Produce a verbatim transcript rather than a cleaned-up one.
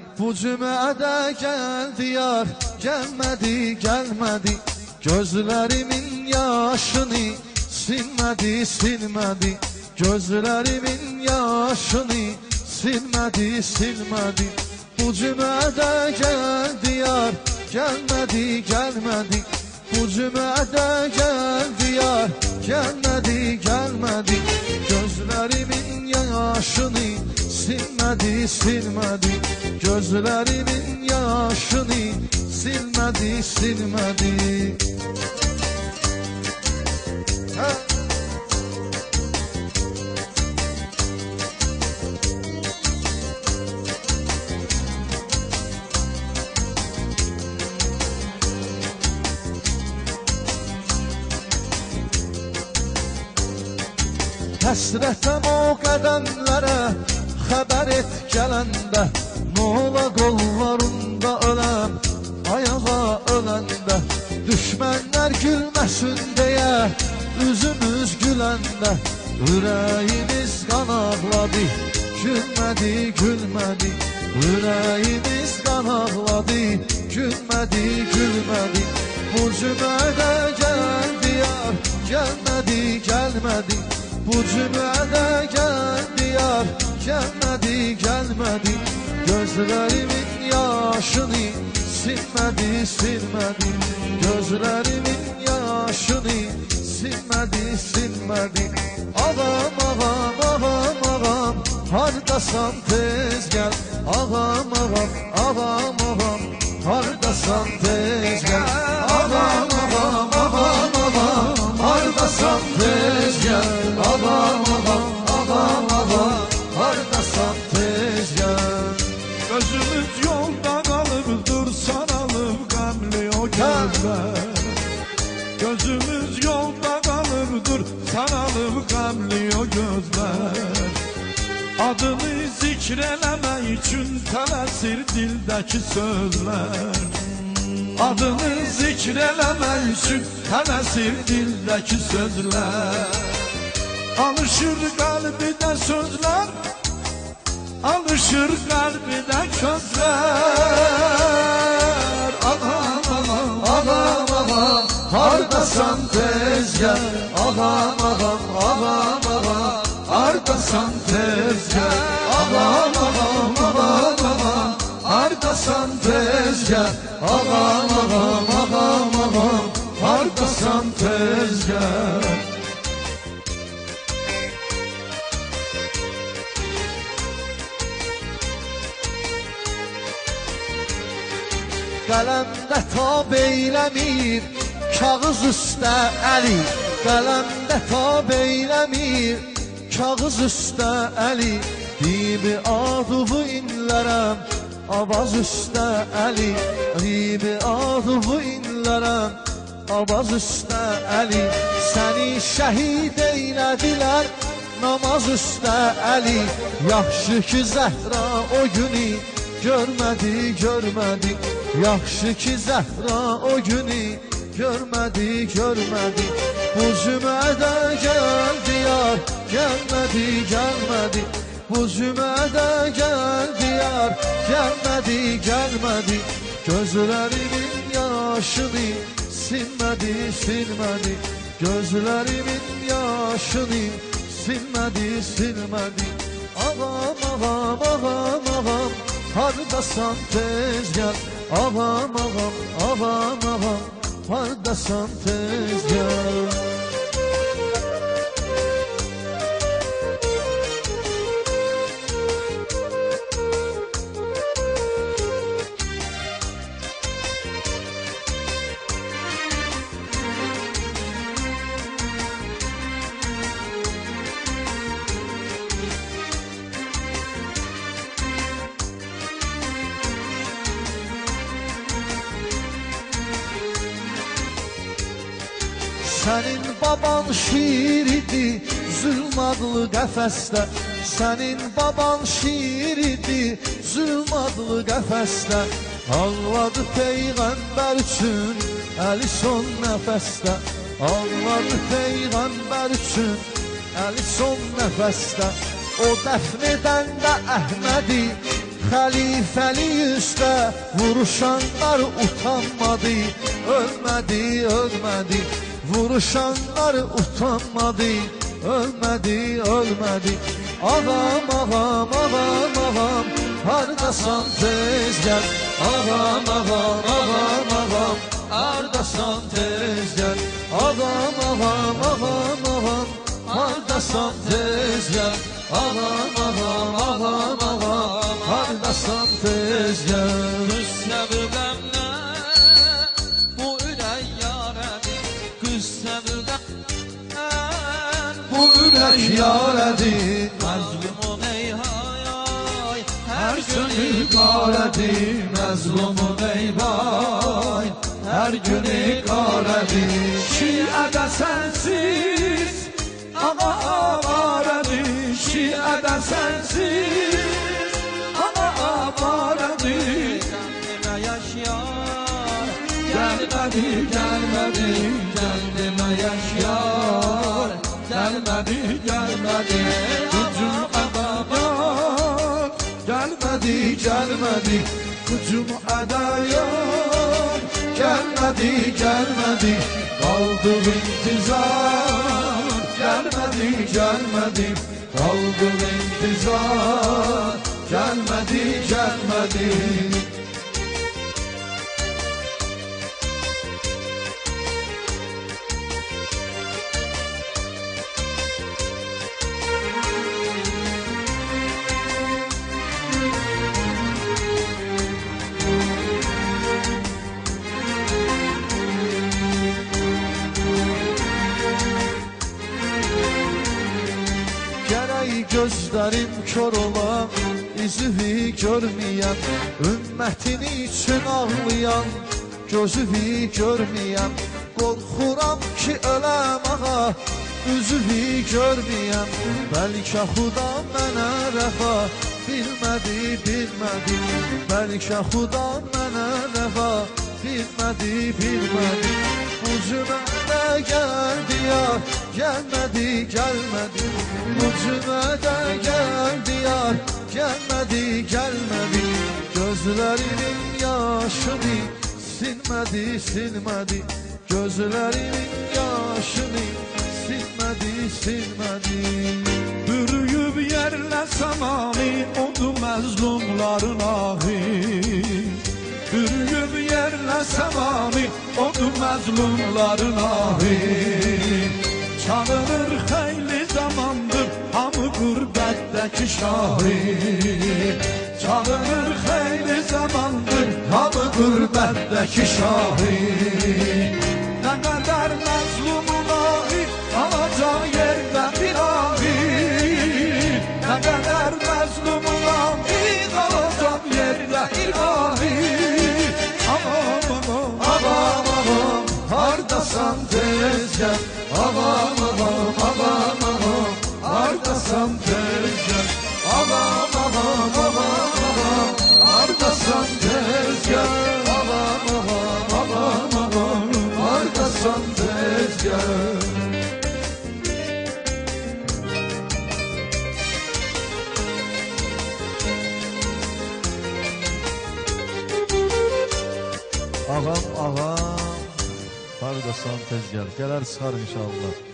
Bu cümlədə gəldi yar, gəlmədi, gəlmədi. Gözlərimin yaşını silmədi, silmədi. Gözlərimin yaşını silmədi, silmədi. Bu cümlədə gəldi yar, gəlmədi, gəlmədi. Bu cümlədə gəldi yar, gəlmədi, gəlmədi. Gözlərimin yaşını silmədi, silmədi. Gözlərimin yaşını silmədi, silmədi. Hə? Həsrətəm o qədəmlərə xəbər et gələndə. Mola qollarında öləm, ayağa öləndə. Düşmənlər gülməsin deyə üzümüz güləndə. Ürəyimiz qan ağladı, gülmədi, gülmədi. Ürəyimiz qan ağladı, gülmədi, gülmədi. Bu cümlədə gəldi yar, gəlmədi, gəlmədi. Bu cümlədə gəldi yar, gəlmədi, gəlmədi. Gözlərimin yaşını silmədi, silmədi. Gözlərimin yaşını silmədi, silmədi. Ağam, ağam, ağam, ağam, hardasan tez gəl. Ağam, ağam, ağam, ağam, hardasan tez gəl. Ağam, ağam, ağam, ağam, hardasan tez gəl. Ağam, ağam, ağam, ağam, hardasan tez gəl. Gözümüz yolda qalıb, dursan alıb qəmli o gözlər. Gözümüz yolda qalıb, dursan alıb qəmli o gözlər. Adını zikr eləmək üçün tələsir dildəki sözlər. Adını zikr eləmək üçün tələsir dildəki sözlər. Alışır qəlbidə sözlər, alışır qəlbidə közlər. Ağam, ağam, ağam, ağam, hardasan tez gəl. Ağam, ağam, ağam, ağam, hardasan tez gəl. Ağam, ağam, ağam, ağam, hardasan tez gəl. Ağam, ağam, ağam, ağam, hardasan tez gəl. Qələmdə tab eyləmir, kağız üstə əli. Qələmdə tab eyləmir, kağız üstə əli. Dibi adıvı inlərəm, avaz üstə əli. Dibi adıvı inlərəm, avaz üstə əli. Səni şəhid eylədilər, namaz üstə əli. Yaxşı ki Zəhra o günü görmədi, görmədi. Yaxşı ki Zəhra o günü görmədi, görmədi. Bu cümlədə gəldi yar, gəlmədi, gəlmədi. Bu cümlədə gəldi yar, gəlmədi, gəlmədi. Gözlərimin yaşını silmədi, silmədi. Gözlərimin yaşını silmədi, silmədi. Ağam, ağam, ağam, ağam, hardasan tez gəl. Ağam, ağam, ağam, ağam, hardasan tez gəl. Sənin baban şiir idi zülm adlı qəfəsdə. Sənin baban şiir idi zülm adlı qəfəsdə. Ağladı Peyğəmbər üçün əli son nəfəsdə. Ağladı Peyğəmbər üçün əli son nəfəsdə. O dəfn edəndə Əhmədi Xəlifəli üstə vuruşanlar utanmadı, ölmədi, ölmədi. Vuruşanlar utanmadı, ölmədi, ölmədi. Ağam, ağam, ağam, ağam, hardasan tez gəl. Ağam, ağam, ağam, ağam, hardasan tez gəl. Ağam, ağam, ağam, ağam, hardasan tez gəl. Ağam, ağam, ağam, ağam, hardasan tez gəl. Qız səbirləmlə bu ürək yarədir. Qız səbirləmlə Bu ürək yarədir. Məzlumun ey hay ay, Hər günü qarədir. Məzlumun ey vay, hər günü qarədir. Şiədə sənsiz ana avarədir. Şiədə sənsiz ana avarədir. Kəndimə yaşayar, gəlmədi, gəlmədi. Kəndimə yaşayar, gəlmədi, gəlmədi. Gücüm ədayar, gəlmədi, gəlmədi. Gücüm ədayar, gəlmədi, gəlmədi. Qaldım intizar, gəlmədi, gəlmədi. Qaldım intizar, gəlmədi, gəlmədi. Gərək gözlərim kör ola, üzüvi görməyəm. Ümmətin üçün ağlayan, gözüvi görməyəm. Qorxuram ki öləm ağa, üzüvi görməyəm. Bəlkə xuda mənə rəfa bilmədi, bilmədi. Bəlkə xuda mənə rəfa bilmədi, bilmədi. Ucuna da gəldi ya, gəlmədi, gəlmədi. Ucuna da gəldi ya, gəlmədi, gəlmədi. Gözlərimin yaşını silmədi, silmədi. Gözlərimin yaşını silmədi, silmədi. Bürüyüb yerlə səmami, odu məzlumların ahi. Bürüyüb yerlə səmami, odu məzlumların ahi. Çalınır xeyli zamandır, hamı qürbətdəki şahi. Çalınır xeyli zamandır, hamı qürbətdəki şahi. Nə qədər məzlumun ahi, alacaq yerdə bir ahi. Nə qədər məzlumun ahi, alacaq yerdə bir ahi. Aman, aman, Ağam, ağam, hardasan tez gəl. Ağam, ağam, ağam, ağam, hardasan tez gəl. Ağam, ağam, ağam, ağam, hardasan tez gəl. Ağam, ağam, ağam, ağam, hardasan tez gəl. Ağam, ağam, hardasan tez gəl. Gələr çıxar inşallah.